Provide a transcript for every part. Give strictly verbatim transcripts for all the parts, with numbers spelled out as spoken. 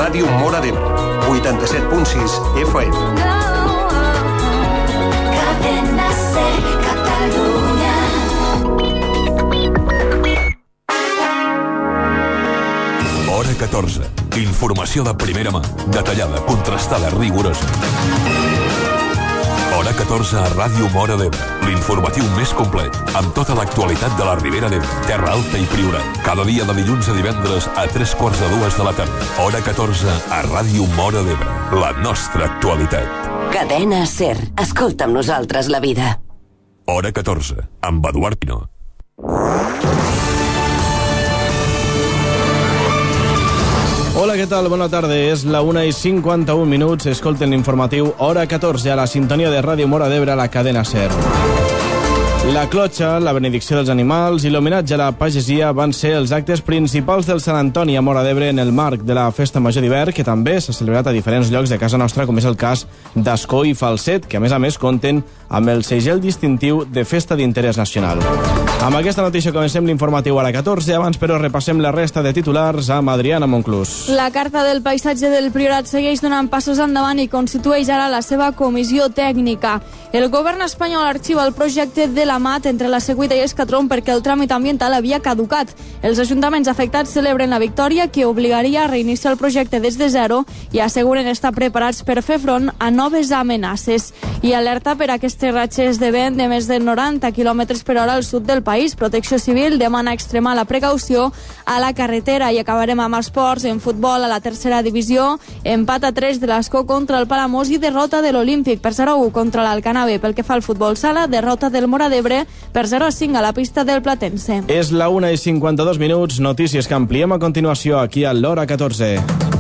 Ràdio Móra d'Ebre, vuitanta-set punt sis F M. Cadena Ser, Catalunya. Hora catorze. Informació de primera mà, detallada, contrastada, rigorosa. Hora catorze a Ràdio Móra d'Ebre, l'informatiu més complet, amb tota l'actualitat de la Ribera d'Ebre, Terra Alta i Priorat. Cada dia de dilluns a divendres a tres quarts de dues de la tarda. Hora catorze a Ràdio Móra d'Ebre, la nostra actualitat. Cadena Ser, escolta amb nosaltres la vida. Hora catorze, amb Eduard Pino. Hola, què tal? Bona tarda. És la una i cinquanta-un minuts. Escolten l'informatiu Hora catorze a la sintonia de Ràdio Móra d'Ebre a la cadena Ser. La clotxa, la benedicció dels animals i l'homenatge a la pagesia van ser els actes principals del Sant Antoni a Móra d'Ebre en el marc de la Festa Major d'hivern, que també s'ha celebrat a diferents llocs de casa nostra, com és el cas d'Ascó i Falset, que a més a més compten amb el segell distintiu de Festa d'Interès Nacional. Amb aquesta notícia comencem l'informatiu Hora catorze, abans però repassem la resta de titulars amb Adriana Monclús. La Carta del Paisatge del Priorat segueix donant passos endavant i constitueix ara la seva comissió tècnica. El govern espanyol arxiva el projecte de la Mat entre la Secuita i Escatron perquè el tràmit ambiental havia caducat. Els ajuntaments afectats celebren la victòria que obligaria a reiniciar el projecte des de zero i asseguren estar preparats per fer front a noves amenaces. I alerta per aquestes ratxes de vent de més de noranta quilòmetres per hora al sud del país. Protecció Civil demana extremar la precaució a la carretera. I acabarem amb esports. En futbol, a la tercera divisió, empat a tres de l'Ascó contra el Palamós i derrota de l'Olímpic per zero a u contra l'Alcanave. Pel que fa al futbol sala, derrota del Móra d'Ebre per zero a cinc a la pista del Platense. És la una i cinquanta-dos minuts, notícies que ampliem a continuació aquí a l'Hora catorze.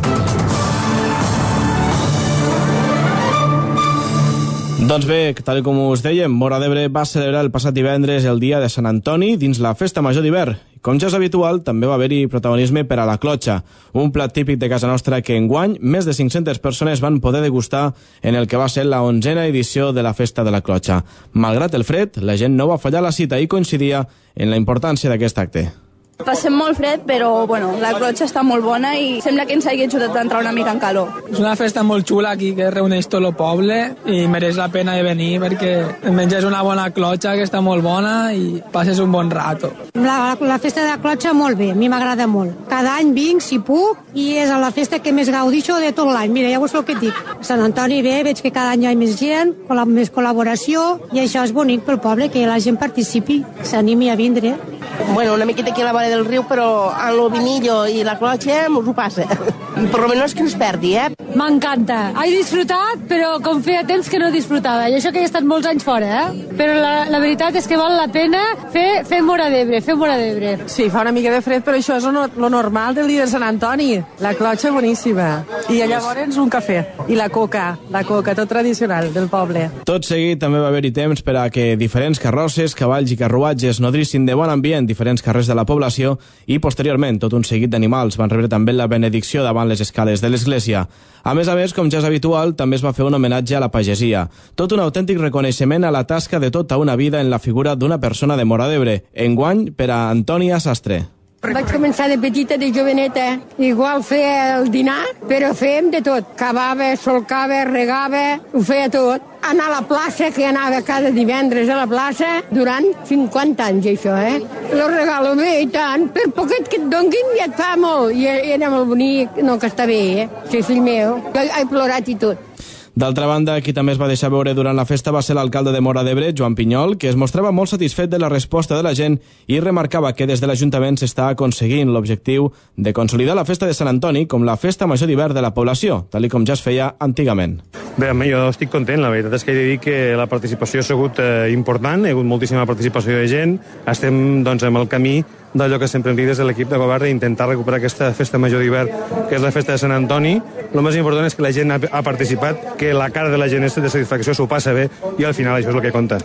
Doncs bé, tal com us dèiem, Móra d'Ebre va celebrar el passat divendres el dia de Sant Antoni dins la Festa Major d'hivern. Com ja és habitual, també va haver-hi protagonisme per a la clotxa, un plat típic de casa nostra que enguany més de cinc-centes persones van poder degustar en el que va ser la onzena edició de la Festa de la Clotxa. Malgrat el fred, la gent no va fallar la cita i coincidia en la importància d'aquest acte. Passem molt fred, però bueno, la clotxa està molt bona i sembla que ens hagi ajudat a entrar una mica en calor. És una festa molt xula aquí que reuneix tot el poble i mereix la pena de venir perquè menges una bona clotxa que està molt bona i passes un bon rato. La, la festa de la clotxa molt bé, a mi m'agrada molt. Cada any vinc, si puc, i és la festa que més gaudixo de tot l'any. Mira, ja us el que et dic. Sant Antoni bé, veig que cada any hi ha més gent, més col·laboració, i això és bonic pel poble, que la gent participi, s'animi a vindre. Bueno, una miqueta aquí a la vora del riu, però a lo vinillo i la clotxa m'ho passa. Per lo menos que no es perdi, eh? M'encanta. He disfrutat, però com feia temps que no disfrutava. I això que he estat molts anys fora, eh? Però la, la veritat és que val la pena fer, fer Móra d'Ebre, fer Móra d'Ebre. Sí, fa una mica de fred, però això és lo, lo normal del dia de Sant Antoni. La clotxa boníssima. I llavors un cafè. I la coca, la coca, tot tradicional del poble. Tot seguit també va haver-hi temps per a que diferents carrosses, cavalls i carruatges nodrissin de bon ambient diferents carrers de la població i posteriorment tot un seguit d'animals van rebre també la benedicció davant les escales de l'església. A més a més, com ja és habitual, també es va fer un homenatge a la pagesia. Tot un autèntic reconeixement a la tasca de tota una vida en la figura d'una persona de Móra d'Ebre, enguany per a Antònia Sastre. Vaig començar de petita, de joveneta, igual feia el dinar, però fèiem de tot. Cavava, solcava, regava, ho feia tot. Anar a la plaça, que anava cada divendres a la plaça, durant cinquanta anys, això, eh? Lo regalo bé, i tant, per poquet que et donguin ja et fa molt. I era molt bonic, no, que està bé, eh? Sí, fill meu, jo he plorat i tot. D'altra banda, qui també es va deixar veure durant la festa va ser l'alcalde de Móra d'Ebre, Joan Pinyol, que es mostrava molt satisfet de la resposta de la gent i remarcava que des de l'Ajuntament s'està aconseguint l'objectiu de consolidar la festa de Sant Antoni com la festa major d'hivern de la població, tal com ja es feia antigament. Bé, jo estic content, la veritat és que he de dir que la participació ha sigut eh, important, hi ha hagut moltíssima participació de gent, estem doncs, amb el camí d'allò que sempre hem dit des de l'equip de govern d'intentar recuperar aquesta festa major d'hivern, que és la festa de Sant Antoni. El més important és que la gent ha, ha participat, que la cara de la gent és de satisfacció, s'ho passa bé, i al final això és el que compta.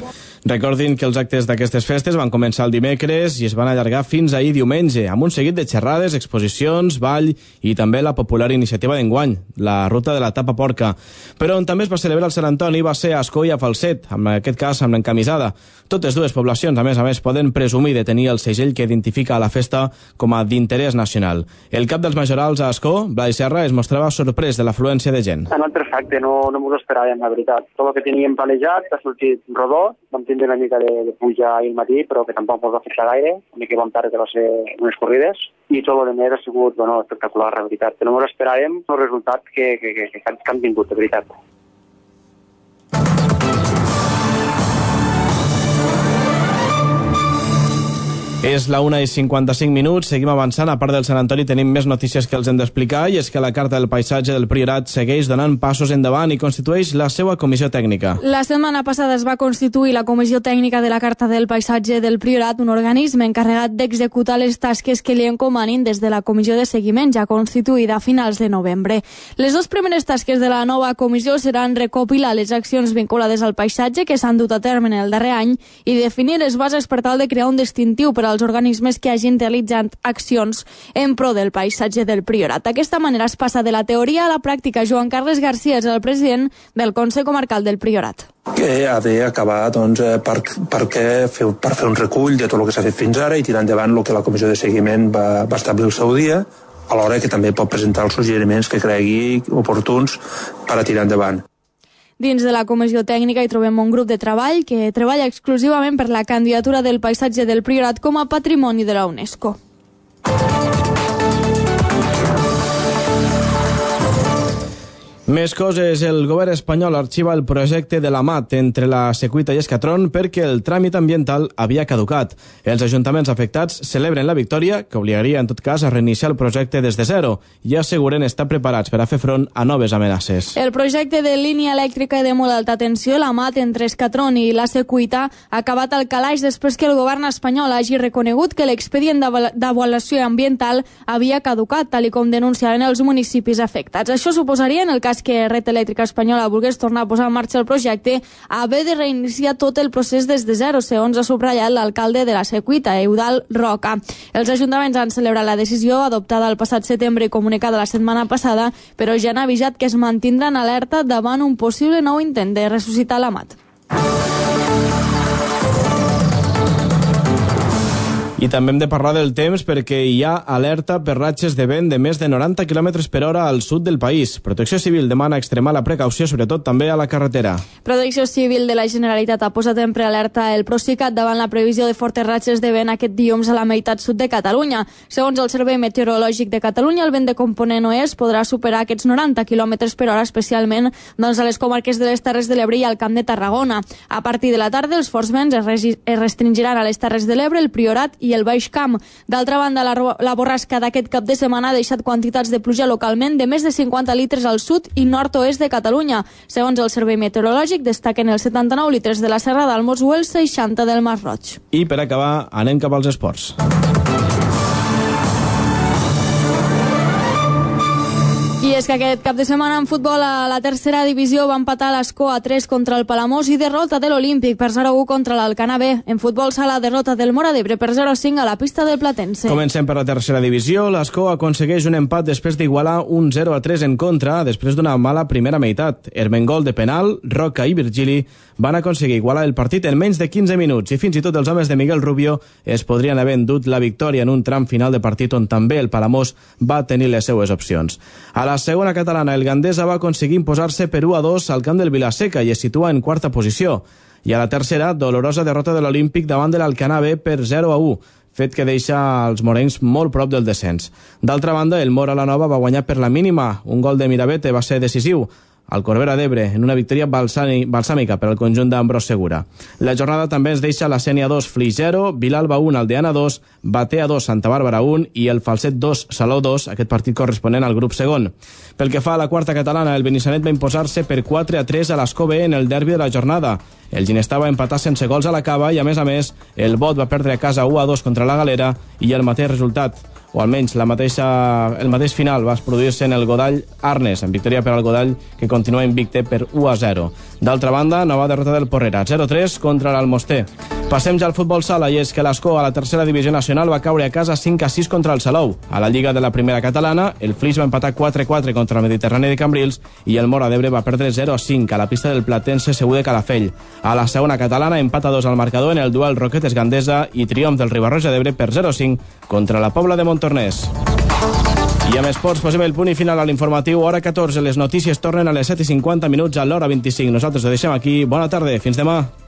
Recordin que els actes d'aquestes festes van començar el dimecres i es van allargar fins ahir diumenge, amb un seguit de xerrades, exposicions, ball i també la popular iniciativa d'enguany, la Ruta de la Tapa Porca. Però on també es va celebrar el Sant Antoni va ser a Ascó i a Falset, en aquest cas amb l'encamisada. Totes dues poblacions, a més a més, poden presumir de tenir el segell que identifica la festa com a d'interès nacional. El cap dels majorals a Ascó, Blai Serra, es mostrava sorprès de l'afluència de gent. Ha anat perfecte, no, no m'ho esperàvem, la veritat. Tot el que teníem planejat ha sortit rodó, vam tindre una mica de, de puja ahir al matí, però que tampoc ens va afectar gaire, una mica vam tard que va ser unes corrides, i tot el de més ha sigut bueno, espectacular, la veritat. Que no ens esperàvem el resultat que, que, que, que, que han tingut, de veritat. És la una i cinquanta-cinc minuts, seguim avançant. A part del Sant Antoni tenim més notícies que els hem d'explicar, i és que la Carta del Paisatge del Priorat segueix donant passos endavant i constitueix la seva comissió tècnica. La setmana passada es va constituir la Comissió Tècnica de la Carta del Paisatge del Priorat, un organisme encarregat d'executar les tasques que li encomanin des de la Comissió de Seguiment, ja constituïda a finals de novembre. Les dues primeres tasques de la nova comissió seran recopilar les accions vinculades al paisatge que s'han dut a terme en el darrer any i definir les bases per tal de crear un distintiu per als organismes que hagin realitzat accions en pro del paisatge del Priorat. D'aquesta manera es passa de la teoria a la pràctica. Joan Carles García és el president del Consell Comarcal del Priorat. Que ha d'acabar doncs, per, per, fer, per fer un recull de tot el que s'ha fet fins ara i tirar endavant el que la comissió de seguiment va, va establir el seu dia, alhora que també pot presentar els suggeriments que cregui oportuns per a tirar endavant. Dins de la comissió tècnica hi trobem un grup de treball que treballa exclusivament per la candidatura del paisatge del Priorat com a patrimoni de la UNESCO. Més coses. El govern espanyol arxiva el projecte de la mat entre la Secuita i Escatron perquè el tràmit ambiental havia caducat. Els ajuntaments afectats celebren la victòria, que obligaria en tot cas a reiniciar el projecte des de zero, i asseguren estar preparats per a fer front a noves amenaces. El projecte de línia elèctrica de molt alta tensió, la mat entre Escatron i la Secuita, ha acabat al calaix després que el govern espanyol hagi reconegut que l'expedient d'avaluació ambiental havia caducat, tal com denunciaven els municipis afectats. Això suposaria, en el cas que Red Elèctrica Espanyola volgués tornar a posar en marxa el projecte, haver de reiniciar tot el procés des de zero, segons ha subratllat l'alcalde de la Secuita, Eudald Roca. Els ajuntaments han celebrat la decisió adoptada el passat setembre i comunicada la setmana passada, però ja han avisat que es mantindran alerta davant un possible nou intent de ressuscitar la mat. I també hem de parlar del temps perquè hi ha alerta per ratxes de vent de més de noranta quilòmetres per hora al sud del país. Protecció Civil demana extremar la precaució, sobretot també a la carretera. Protecció Civil de la Generalitat ha posat en prealerta el Procicat davant la previsió de fortes ratxes de vent aquest dilluns a la meitat sud de Catalunya. Segons el Servei Meteorològic de Catalunya, el vent de component oest podrà superar aquests noranta quilòmetres per hora, especialment doncs, a les comarques de les Terres de l'Ebre i al Camp de Tarragona. A partir de la tarda, els forts vents es, es restringiran a les Terres de l'Ebre, el Priorat i el Baix Camp. D'altra banda, la, la borrasca d'aquest cap de setmana ha deixat quantitats de pluja localment de més de cinquanta litres al sud i nord-oest de Catalunya. Segons el Servei Meteorològic, destaquen els setanta-nou litres de la Serra d'Almos o els seixanta del Mar Roig. I per acabar, anem cap als esports. I és que aquest cap de setmana en futbol a la tercera divisió va empatar l'Escó a tres contra el Palamós i derrota de l'Olímpic per zero a u contra l'Alcanar B. En futbol sala, derrota del Móra d'Ebre per zero a cinc a la pista del Platense. Comencem per la tercera divisió. L'Escó aconsegueix un empat després d'igualar un zero a tres en contra després d'una mala primera meitat. Ermengol de penal, Roca i Virgili van aconseguir igualar el partit en menys de quinze minuts i fins i tot els homes de Miguel Rubio es podrien haver endut la victòria en un tram final de partit on també el Palamós va tenir les seues opcions. A la segona catalana, el Gandesa va aconseguir imposar-se per u a dos al camp del Vilaseca i es situa en quarta posició. I a la tercera, dolorosa derrota de l'Olímpic davant de l'Alcanar B per zero a u, fet que deixa els morencs molt prop del descens. D'altra banda, el Mora la Nova va guanyar per la mínima. Un gol de Mirabete va ser decisiu al Corbera d'Ebre en una victòria balsàmica per al conjunt d'Ambrós Segura. La jornada també ens deixa la Sènia dos, Flix zero, Vilalba un, Aldeana dos, Batea dos, Santa Bàrbara un i el Falset dos, Salou dos, aquest partit corresponent al grup segon. Pel que fa a la quarta catalana, el Benissanet va imposar-se per quatre a tres a l'Escó B en el derbi de la jornada. El Ginestà va empatar sense gols a la cava i, a més a més, el Bot va perdre a casa u a dos contra la Galera i el mateix resultat. o almenys la mateixa, el mateix final va produir-se en el Godall Arnes, en victòria per al Godall, que continua invicte per u a zero. D'altra banda, nova derrota del Porrera, zero a tres contra l'Almoster. Passem ja al futbol sala, i és que l'Escó a la tercera divisió nacional va caure a casa cinc a sis contra el Salou. A la Lliga de la Primera Catalana, el Flix va empatar quatre a quatre contra el Mediterrani de Cambrils i el Móra d'Ebre va perdre zero a cinc a la pista del Platense Segur de Calafell. A la segona catalana, empat a dos al marcador en el duel Roquetes-Gandesa i triomf del Ribarroja d'Ebre per zero a cinc contra la Pobla de Montornès. I amb esports posem el punt i final a l'informatiu. Hora catorze, les notícies tornen a les set i cinquanta minuts a l'hora vint-i-cinc. Nosaltres ho deixem aquí. Bona tarda, fins demà.